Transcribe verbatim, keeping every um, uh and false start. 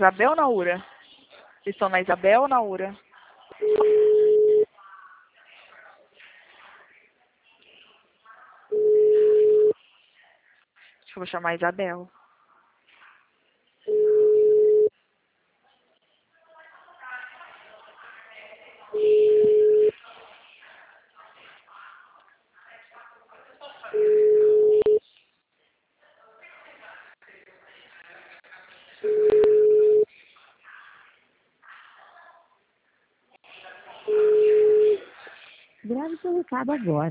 Isabel ou Naura? Estão na Isabel ou Naura? Acho que eu vou chamar a Isabel. Grave seu recado agora.